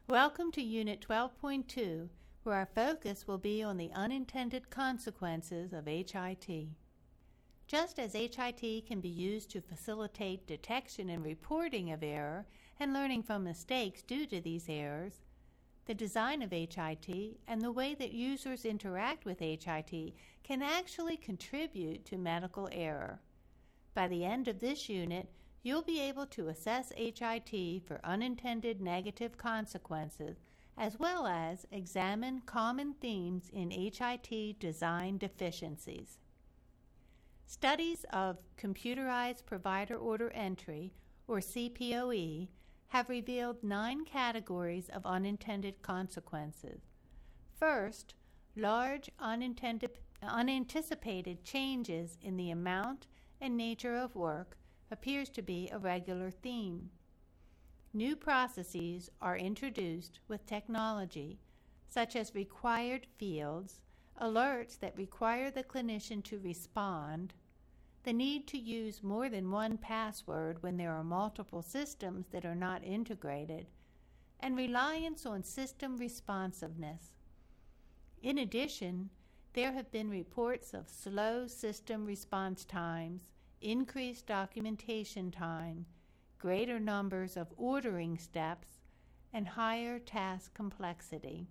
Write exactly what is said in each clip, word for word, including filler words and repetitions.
Welcome to Unit twelve point two, where our focus will be on the unintended consequences of H I T. Just as H I T can be used to facilitate detection and reporting of error and learning from mistakes due to these errors, the design of H I T and the way that users interact with H I T can actually contribute to medical error. By the end of this unit, you'll be able to assess H I T for unintended negative consequences, as well as examine common themes in H I T design deficiencies. Studies of computerized provider order entry, or C P O E, have revealed nine categories of unintended consequences. First, large unintended, unanticipated changes in the amount and nature of work appears to be a regular theme. New processes are introduced with technology, such as required fields, alerts that require the clinician to respond, the need to use more than one password when there are multiple systems that are not integrated, and reliance on system responsiveness. In addition, there have been reports of slow system response times, increased documentation time, greater numbers of ordering steps, and higher task complexity.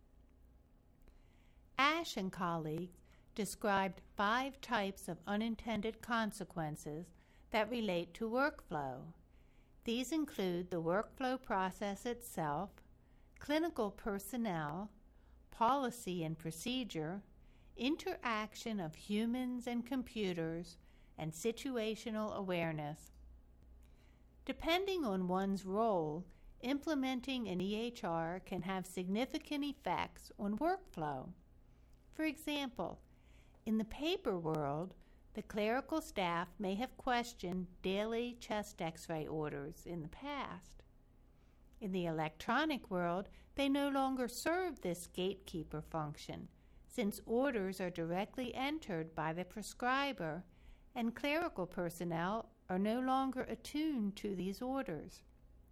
Ash and colleagues described five types of unintended consequences that relate to workflow. These include the workflow process itself, clinical personnel, policy and procedure, interaction of humans and computers, and situational awareness. Depending on one's role, implementing an E H R can have significant effects on workflow. For example, in the paper world, the clerical staff may have questioned daily chest X-ray orders in the past. In the electronic world, they no longer serve this gatekeeper function, since orders are directly entered by the prescriber, and clerical personnel are no longer attuned to these orders.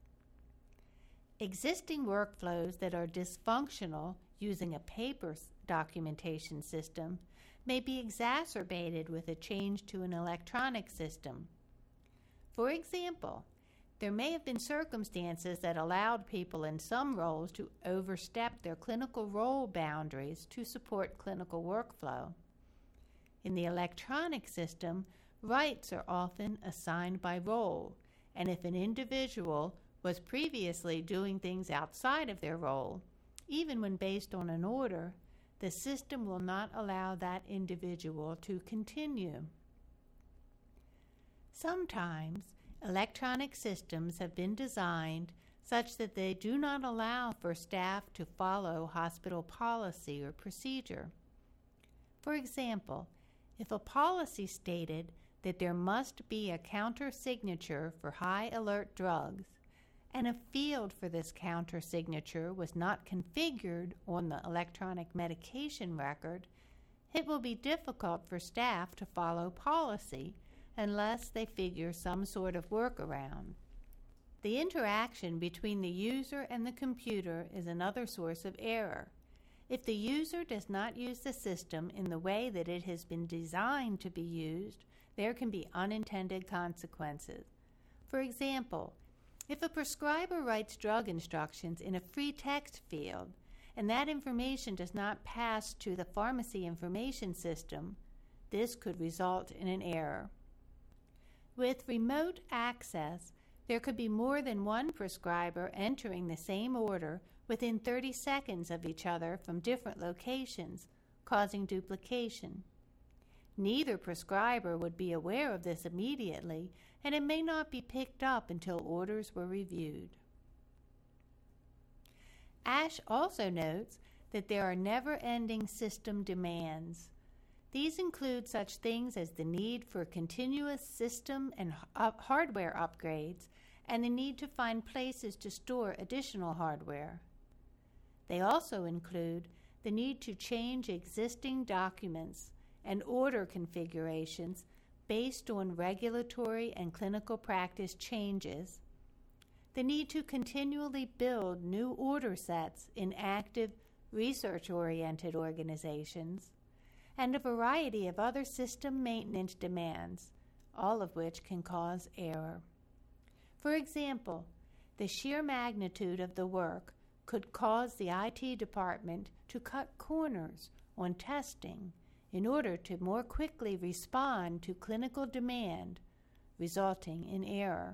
Existing workflows that are dysfunctional using a paper documentation system may be exacerbated with a change to an electronic system. For example, there may have been circumstances that allowed people in some roles to overstep their clinical role boundaries to support clinical workflow. In the electronic system, rights are often assigned by role, and if an individual was previously doing things outside of their role, even when based on an order, the system will not allow that individual to continue. Sometimes, electronic systems have been designed such that they do not allow for staff to follow hospital policy or procedure. For example, if a policy stated that there must be a counter-signature for high-alert drugs, and a field for this counter-signature was not configured on the electronic medication record, it will be difficult for staff to follow policy unless they figure some sort of workaround. The interaction between the user and the computer is another source of error. If the user does not use the system in the way that it has been designed to be used, there can be unintended consequences. For example, if a prescriber writes drug instructions in a free text field and that information does not pass to the pharmacy information system, this could result in an error. With remote access, there could be more than one prescriber entering the same order within thirty seconds of each other from different locations, causing duplication. Neither prescriber would be aware of this immediately, and it may not be picked up until orders were reviewed. Ash also notes that there are never-ending system demands. These include such things as the need for continuous system and up hardware upgrades and the need to find places to store additional hardware. They also include the need to change existing documents and order configurations based on regulatory and clinical practice changes, the need to continually build new order sets in active, research-oriented organizations, and a variety of other system maintenance demands, all of which can cause error. For example, the sheer magnitude of the work could cause the I T department to cut corners on testing in order to more quickly respond to clinical demand, resulting in error.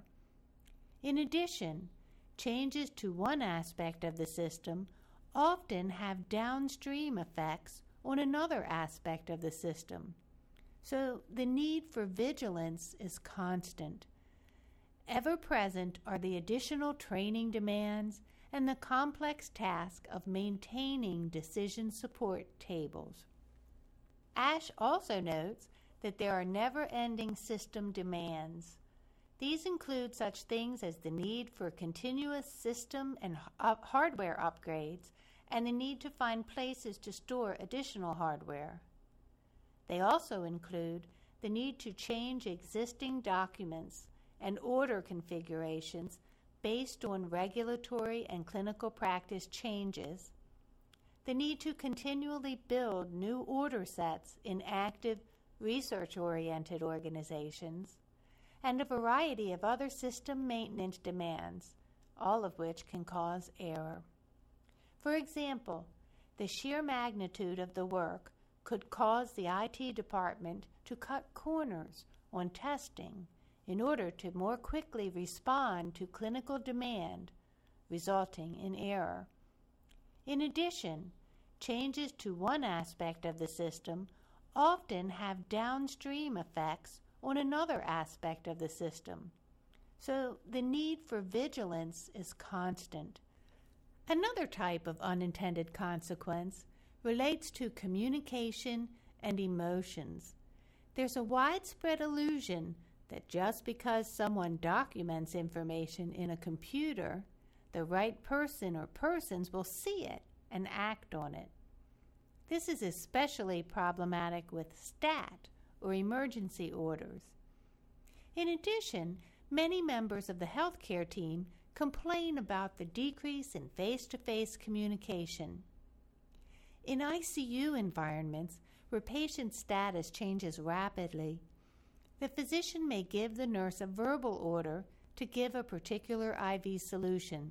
In addition, changes to one aspect of the system often have downstream effects on another aspect of the system, so the need for vigilance is constant. Ever present are the additional training demands and the complex task of maintaining decision support tables. Ash also notes that there are never-ending system demands. These include such things as the need for continuous system and up hardware upgrades and the need to find places to store additional hardware. They also include the need to change existing documents and order configurations based on regulatory and clinical practice changes, the need to continually build new order sets in active, research-oriented organizations, and a variety of other system maintenance demands, all of which can cause error. For example, the sheer magnitude of the work could cause the I T department to cut corners on testing in order to more quickly respond to clinical demand, resulting in error. In addition, changes to one aspect of the system often have downstream effects on another aspect of the system, so the need for vigilance is constant. Another type of unintended consequence relates to communication and emotions. There's a widespread illusion that just because someone documents information in a computer, the right person or persons will see it and act on it. This is especially problematic with STAT, or emergency orders. In addition, many members of the healthcare team complain about the decrease in face-to-face communication. In I C U environments where patient status changes rapidly, the physician may give the nurse a verbal order to give a particular I V solution.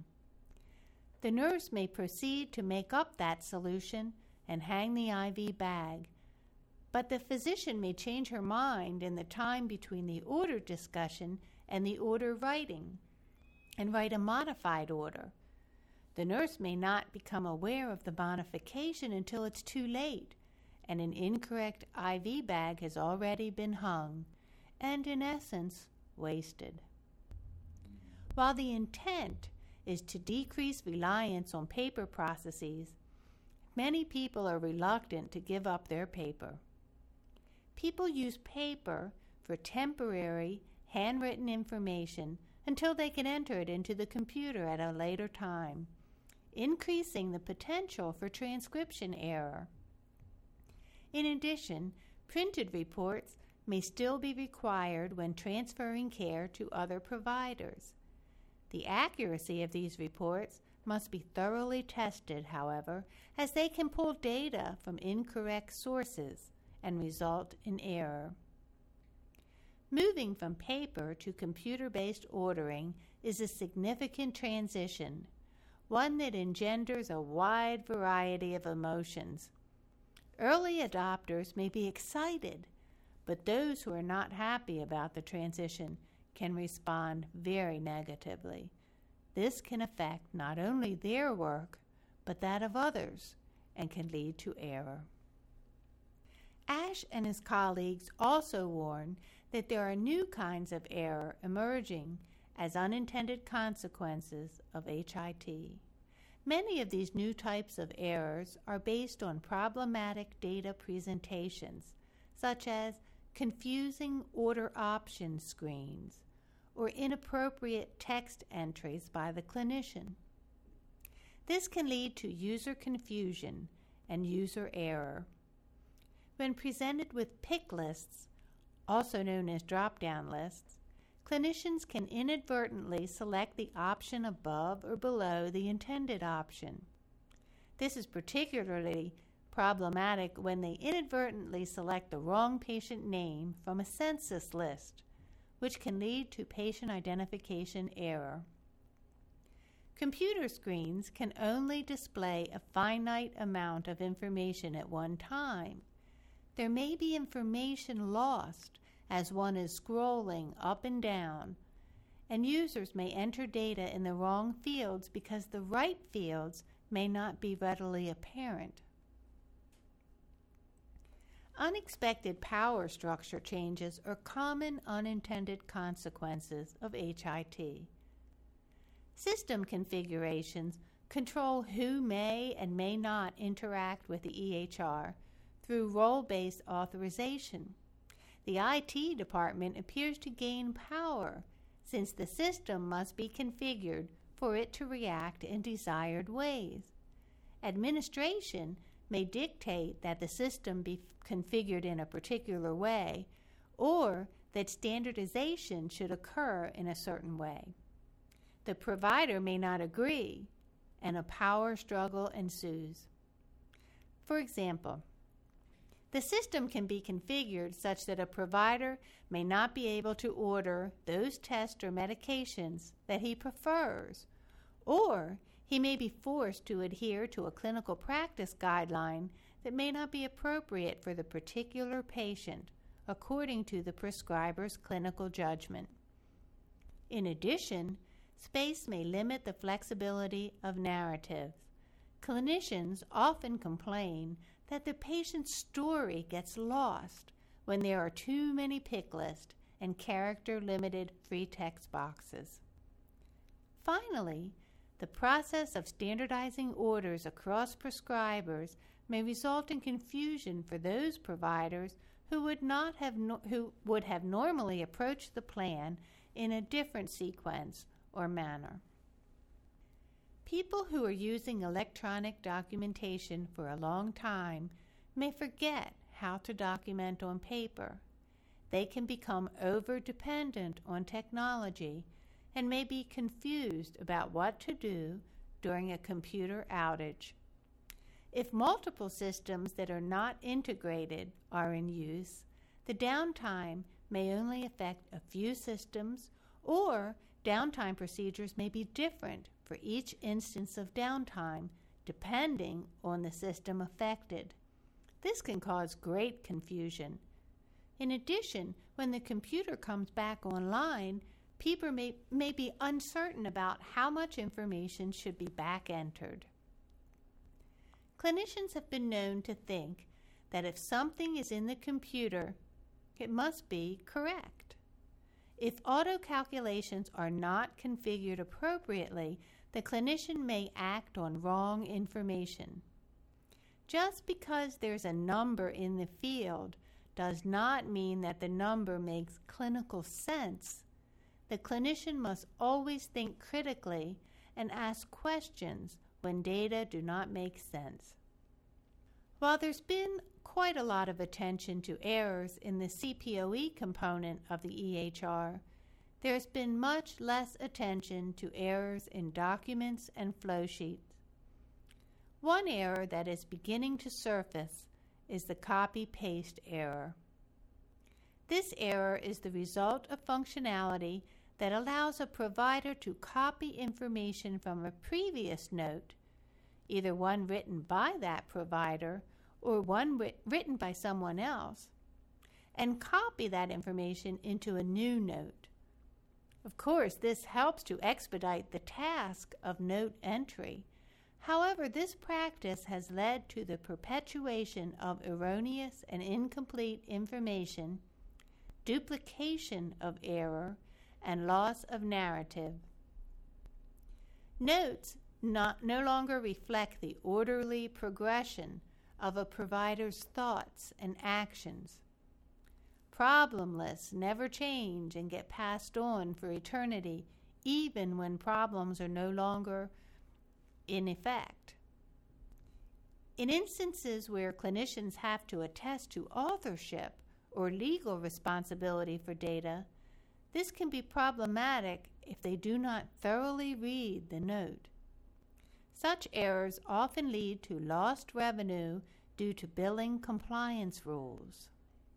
The nurse may proceed to make up that solution and hang the I V bag, but the physician may change her mind in the time between the order discussion and the order writing, and write a modified order. The nurse may not become aware of the modification until it's too late, and an incorrect I V bag has already been hung, and in essence, wasted. While the intent is to decrease reliance on paper processes, many people are reluctant to give up their paper. People use paper for temporary, handwritten information until they can enter it into the computer at a later time, increasing the potential for transcription error. In addition, printed reports may still be required when transferring care to other providers. The accuracy of these reports must be thoroughly tested, however, as they can pull data from incorrect sources and result in error. Moving from paper to computer-based ordering is a significant transition, one that engenders a wide variety of emotions. Early adopters may be excited, but those who are not happy about the transition can respond very negatively. This can affect not only their work, but that of others, and can lead to error. Ash and his colleagues also warn that there are new kinds of error emerging as unintended consequences of H I T. Many of these new types of errors are based on problematic data presentations, such as confusing order option screens or inappropriate text entries by the clinician. This can lead to user confusion and user error. When presented with pick lists, also known as drop-down lists, clinicians can inadvertently select the option above or below the intended option. This is particularly problematic when they inadvertently select the wrong patient name from a census list, which can lead to patient identification error. Computer screens can only display a finite amount of information at one time. There may be information lost as one is scrolling up and down, and users may enter data in the wrong fields because the right fields may not be readily apparent. Unexpected power structure changes are common unintended consequences of H I T. System configurations control who may and may not interact with the E H R through role-based authorization. The I T department appears to gain power since the system must be configured for it to react in desired ways. Administration may dictate that the system be configured in a particular way, or that standardization should occur in a certain way. The provider may not agree, and a power struggle ensues. For example, the system can be configured such that a provider may not be able to order those tests or medications that he prefers, or he may be forced to adhere to a clinical practice guideline that may not be appropriate for the particular patient according to the prescriber's clinical judgment. In addition, space may limit the flexibility of narratives. Clinicians often complain that the patient's story gets lost when there are too many pick lists and character-limited free text boxes. Finally, the process of standardizing orders across prescribers may result in confusion for those providers who would not have no, who would have normally approached the plan in a different sequence or manner. People who are using electronic documentation for a long time may forget how to document on paper. They can become over-dependent on technology and may be confused about what to do during a computer outage. If multiple systems that are not integrated are in use, the downtime may only affect a few systems, or downtime procedures may be different for each instance of downtime, depending on the system affected. This can cause great confusion. In addition, when the computer comes back online, people may, may be uncertain about how much information should be back-entered. Clinicians have been known to think that if something is in the computer, it must be correct. If auto calculations are not configured appropriately, the clinician may act on wrong information. Just because there's a number in the field does not mean that the number makes clinical sense. The clinician must always think critically and ask questions when data do not make sense. While there's been quite a lot of attention to errors in the C P O E component of the E H R, there's been much less attention to errors in documents and flow sheets. One error that is beginning to surface is the copy-paste error. This error is the result of functionality that allows a provider to copy information from a previous note, either one written by that provider or one writ- written by someone else, and copy that information into a new note. Of course, this helps to expedite the task of note entry. However, this practice has led to the perpetuation of erroneous and incomplete information, duplication of error, and loss of narrative. Notes not, no longer reflect the orderly progression of a provider's thoughts and actions. Problem lists never change and get passed on for eternity, even when problems are no longer in effect. In instances where clinicians have to attest to authorship or legal responsibility for data, This can be problematic if they do not thoroughly read the note. Such errors often lead to lost revenue due to billing compliance rules.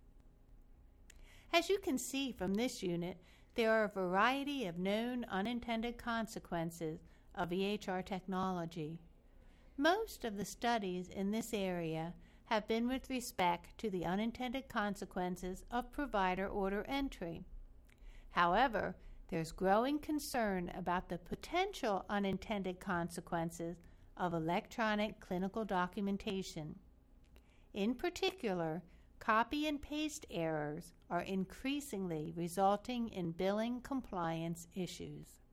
As you can see from this unit, there are a variety of known unintended consequences of E H R technology. Most of the studies in this area have been with respect to the unintended consequences of provider order entry. However, there's growing concern about the potential unintended consequences of electronic clinical documentation. In particular, copy and paste errors are increasingly resulting in billing compliance issues.